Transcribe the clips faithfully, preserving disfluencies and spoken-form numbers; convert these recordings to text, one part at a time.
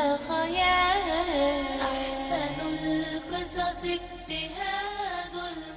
خيال. أحسن القصص اجتهاد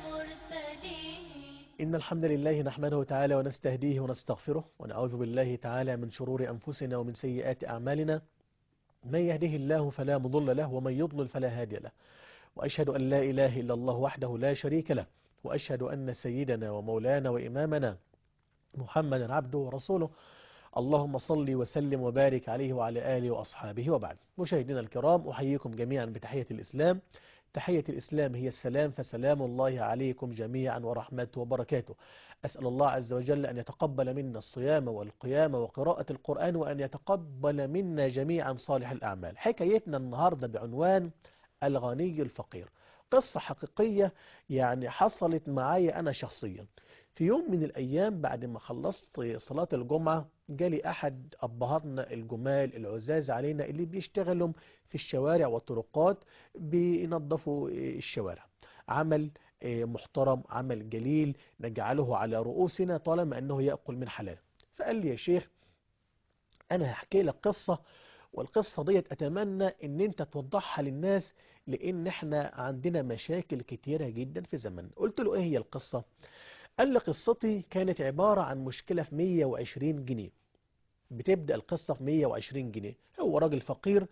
المرسلين. إن الحمد لله نحمده تعالى ونستهديه ونستغفره ونعوذ بالله تعالى من شرور أنفسنا ومن سيئات أعمالنا. من يهده الله فلا مضل له ومن يضلل فلا هادي له، وأشهد أن لا إله إلا الله وحده لا شريك له، وأشهد أن سيدنا ومولانا وإمامنا محمدا عبده ورسوله. اللهم صل وسلم وبارك عليه وعلى آله وأصحابه وبعد. مشاهدينا الكرام، أحييكم جميعا بتحية الإسلام. تحية الإسلام هي السلام، فسلام الله عليكم جميعا ورحمته وبركاته. أسأل الله عز وجل أن يتقبل منا الصيام والقيام وقراءة القرآن، وأن يتقبل منا جميعا صالح الأعمال. حكايتنا النهاردة بعنوان الغني الفقير، قصة حقيقية يعني حصلت معايا أنا شخصيا. في يوم من الأيام بعد ما خلصت صلاة الجمعة، جالي أحد أبهاتنا الجمال العزاز علينا اللي بيشتغلوا في الشوارع والطرقات، بينظفوا الشوارع. عمل محترم، عمل جليل نجعله على رؤوسنا طالما أنه يأكل من حلال. فقال لي: يا شيخ، أنا هحكي لك قصة، والقصة ديت أتمنى أن أنت توضحها للناس، لأن احنا عندنا مشاكل كتيرة جدا في زمن. قلت له: إيه هي القصة؟ قال لي: قصتي كانت عبارة عن مشكلة في مية وعشرين جنيه. بتبدأ القصة في مية وعشرين جنيه. هو راجل فقير،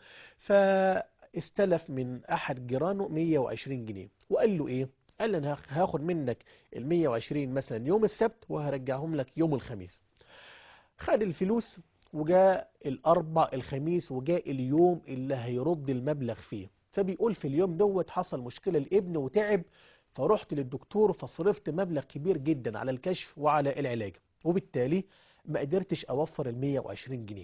فاستلف من أحد جيرانه مية وعشرين جنيه، وقال له إيه؟ قال لي: أنا هاخد منك ال مية وعشرين مثلا يوم السبت، وهرجعهم لك يوم الخميس. خد الفلوس وجاء الأربع الخميس، وجاء اليوم اللي هيرد المبلغ فيه. فبيقول: في اليوم دوت حصل مشكلة لابنه وتعب، فرحت للدكتور فصرفت مبلغ كبير جدا على الكشف وعلى العلاج، وبالتالي ما قدرتش أوفر ال مية وعشرين جنيه.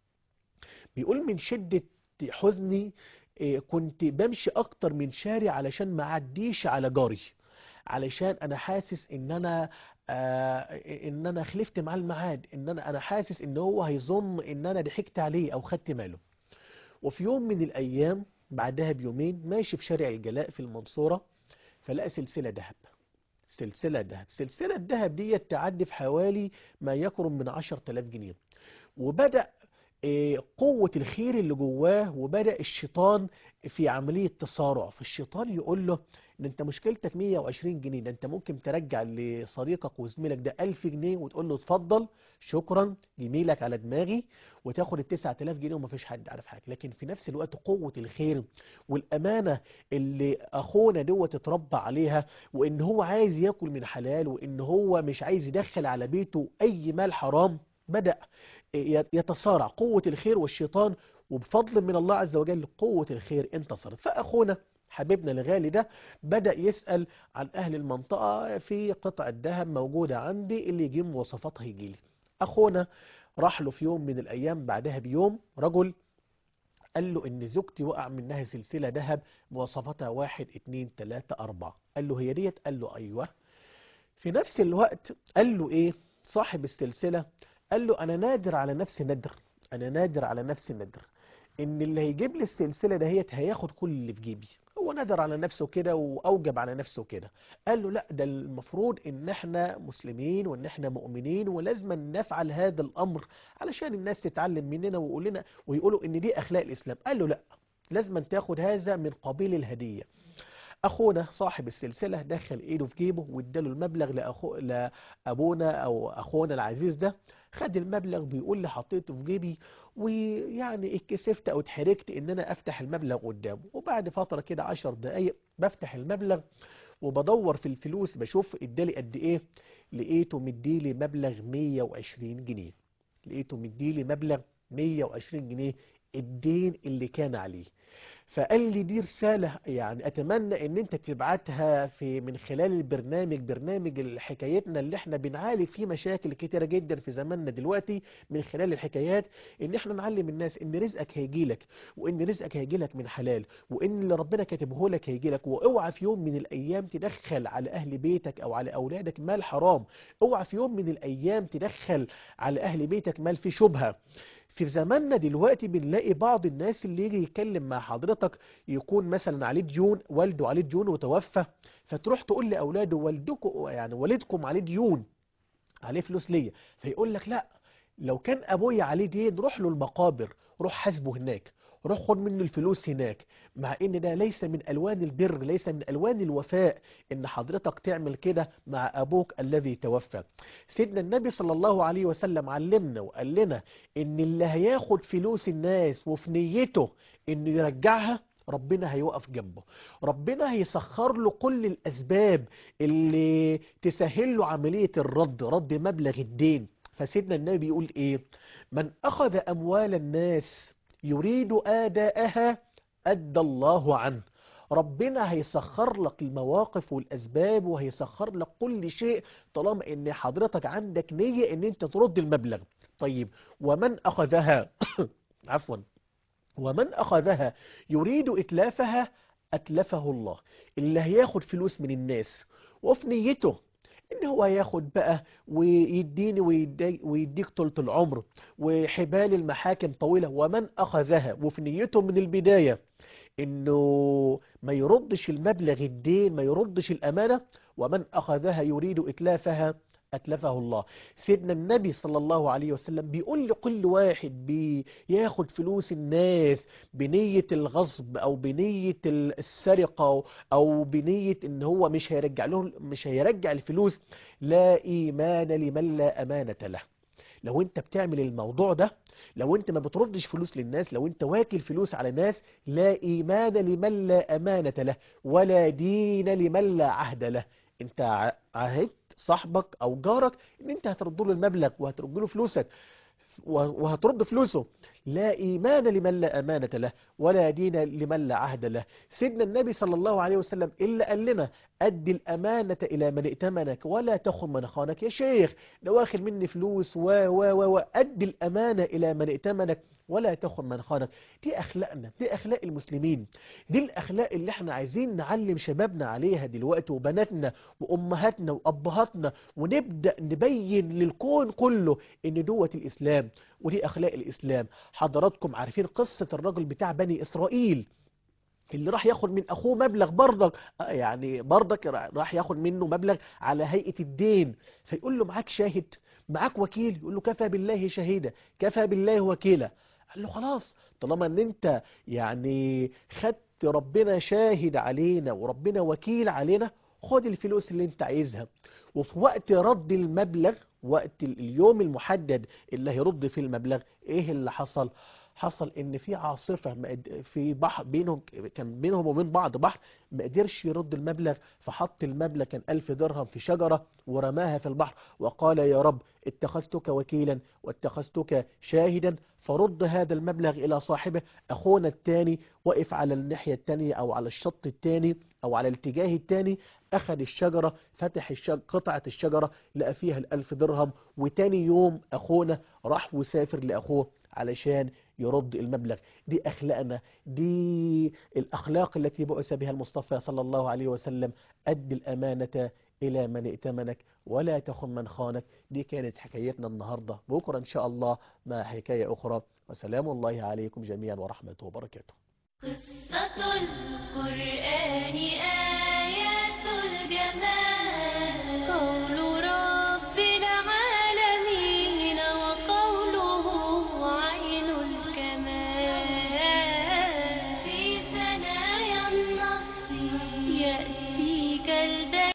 بيقول: من شدة حزني إيه، كنت بمشي أكتر من شارع علشان ما عديش على جاري، علشان أنا حاسس إن أنا آه إن أنا خلفت مع الميعاد، إن أنا أنا حاسس إن هو هيظن إن أنا ضحكت عليه أو خدت ماله. وفي يوم من الأيام بعدها بيومين، ماشي في شارع الجلاء في المنصورة، فلقى سلسلة ذهب. سلسلة ذهب سلسلة ذهب دي تعدي في حوالي ما يقرب من عشرة آلاف جنيه. وبدأ آه، قوة الخير اللي جواه، وبدأ الشيطان في عملية تصارع. فالشيطان يقول له: ان انت مشكلتك مية وعشرين جنيه، ده انت ممكن ترجع لصديقك وزميلك ده ألف جنيه وتقول له: اتفضل شكرا جميلك على دماغي، وتاخد ال تسعة آلاف جنيه ومفيش حد عارف حاجة. لكن في نفس الوقت قوة الخير والأمانة اللي أخونا دوت اتربى عليها، وإن هو عايز ياكل من حلال، وإن هو مش عايز يدخل على بيته أي مال حرام، بدأ يتصارع قوة الخير والشيطان. وبفضل من الله عز وجل قوة الخير انتصرت. فأخونا حبيبنا الغالي ده بدأ يسأل عن أهل المنطقة: في قطعة ذهب موجودة عندي، اللي يجيب مواصفاتها يجي لي. أخونا راح له في يوم من الأيام بعدها بيوم رجل، قال له: إن زوجتي وقع منها سلسلة ذهب مواصفاتها واحد اتنين تلاتة أربعة. قال له: هي ديت؟ قال له: أيوه. في نفس الوقت قال له إيه صاحب السلسلة؟ قال له: أنا نادر على نفسي ندر، أنا نادر على نفسي ندر إن اللي هيجيب لي السلسلة دهيت هياخد كل اللي في جيبي. هو نادر على نفسه كده وأوجب على نفسه كده. قال له: لا، ده المفروض إن إحنا مسلمين وإن إحنا مؤمنين، ولازم نفعل هذا الأمر علشان الناس تتعلم مننا ويقول لنا ويقولوا إن دي أخلاق الإسلام. قال له: لا، لازم تاخد هذا من قبيل الهدية. اخونا صاحب السلسلة دخل ايده في جيبه واداله المبلغ لأخو... لابونا او اخونا العزيز ده. خد المبلغ، بيقول لي: حطيته في جيبي، ويعني اتكسفت او اتحركت ان انا افتح المبلغ قدامه. وبعد فترة كده عشر دقايق بفتح المبلغ وبدور في الفلوس بشوف ادالي قد ايه. لقيته مديلي مبلغ مية وعشرين جنيه. لقيته مديلي مبلغ مية وعشرين جنيه، الدين اللي كان عليه. فقال لي: دي رسالة يعني أتمنى إن أنت تبعتها في من خلال البرنامج، برنامج حكايتنا اللي احنا بنعالج فيه مشاكل كتيرة جدا في زماننا دلوقتي، من خلال الحكايات إن احنا نعلم الناس إن رزقك هيجيلك، وإن رزقك هيجيلك من حلال، وإن اللي ربنا كاتبه لك هيجيلك. واوعى في يوم من الأيام تدخل على أهل بيتك أو على أولادك مال حرام. اوعى في يوم من الأيام تدخل على أهل بيتك مال في شبهة. في زماننا دلوقتي بنلاقي بعض الناس اللي يجي يتكلم مع حضرتك يكون مثلا عليه ديون، والده عليه ديون وتوفى، فتروح تقول لأولاده: والدكم يعني والدكم عليه ديون، عليه فلوس ليا. فيقول لك: لا، لو كان أبويا عليه دين روح له المقابر، روح حاسبه هناك، روح خد منه الفلوس هناك، مع ان ده ليس من الوان البر، ليس من الوان الوفاء ان حضرتك تعمل كده مع ابوك الذي توفى. سيدنا النبي صلى الله عليه وسلم علمنا وقال لنا ان اللي هياخد فلوس الناس وفي نيته انه يرجعها ربنا هيوقف جنبه، ربنا هيسخر له كل الاسباب اللي تسهل له عملية الرد، رد مبلغ الدين. فسيدنا النبي بيقول ايه؟ من اخذ اموال الناس يريد اداءها ادى الله عنه. ربنا هيسخر لك المواقف والاسباب وهيسخر لك كل شيء طالما ان حضرتك عندك نية ان انت ترد المبلغ. طيب ومن اخذها عفوا ومن أخذها يريد إتلافها أتلفه الله. اللي هياخد فلوس من الناس وفي نيته إن هو هياخد بقى ويديني ويدي ويديك طولة العمر وحبال المحاكم طويلة، ومن أخذها وفي نيته من البداية إنه ما يردش المبلغ الدين، ما يردش الأمانة، ومن أخذها يريد إتلافها أتلفه الله. سيدنا النبي صلى الله عليه وسلم بيقول لكل واحد بياخد فلوس الناس بنية الغصب أو بنية السرقة أو بنية إن هو مش هيرجع له مش هيرجع الفلوس، لا إيمان لمن لا أمانة له. لو انت بتعمل الموضوع ده، لو انت ما بتردش فلوس للناس، لو انت واكل فلوس على ناس، لا إيمان لمن لا أمانة له ولا دين لمن لا عهد له. انت عهدت صاحبك او جارك ان انت هترد له المبلغ وهترد له فلوسك وهترد فلوسه، لا إيمان لمن لا أمانة له ولا دين لمن لا عهد له. سيدنا النبي صلى الله عليه وسلم إلا قال لنا أدي الأمانة إلى من ائتمنك ولا تخن من خانك. يا شيخ لو واخد مني فلوس و و و و أدي الأمانة إلى من ائتمنك ولا تخن من خانك. دي أخلاقنا، دي أخلاق المسلمين، دي الأخلاق اللي احنا عايزين نعلم شبابنا عليها دلوقتي وبناتنا وأمهاتنا وأبهاتنا، ونبدأ نبين للكون كله إن دوت الإسلام ودي أخلاق الإسلام. حضراتكم عارفين قصة الرجل بتاع بني إسرائيل اللي راح ياخد من أخوه مبلغ برضك، يعني برضك راح ياخد منه مبلغ على هيئة الدين، فيقول له معاك شاهد، معاك وكيل؟ يقول له كفى بالله شهيدا، كفى بالله وكيلا. قال له خلاص طالما ان انت يعني خدت ربنا شاهد علينا وربنا وكيل علينا، خد الفلوس اللي انت عايزها. وفي وقت رد المبلغ، وقت اليوم المحدد اللي هيرد فيه المبلغ، ايه اللي حصل؟ حصل ان في عاصفة في بحر بينهم، كان بينهم وبين بعض بحر، ما قدرش يرد المبلغ، فحط المبلغ كان ألف درهم في شجرة ورماها في البحر وقال يا رب اتخذتك وكيلا واتخذتك شاهدا فرد هذا المبلغ إلى صاحبه. أخونا الثاني وقف على الناحية الثانية أو على الشط الثاني أو على الاتجاه الثاني، أخذ الشجرة، فتح الشجرة، قطعة الشجرة لقى فيها الألف درهم، وتاني يوم أخونا راح وسافر لأخوه علشان يرد المبلغ. دي أخلاقنا، دي الأخلاق التي بعث بها المصطفى صلى الله عليه وسلم. أد الأمانة إلى من ائتمنك ولا تخن من خانك. دي كانت حكايتنا النهاردة، بكرة إن شاء الله مع حكاية أخرى، وسلام الله عليكم جميعا ورحمته وبركاته. قصة القرآن آيات الجمال، قول رب العالمين وقوله عين الكمال، في ثنايا النص يأتيك الدليل.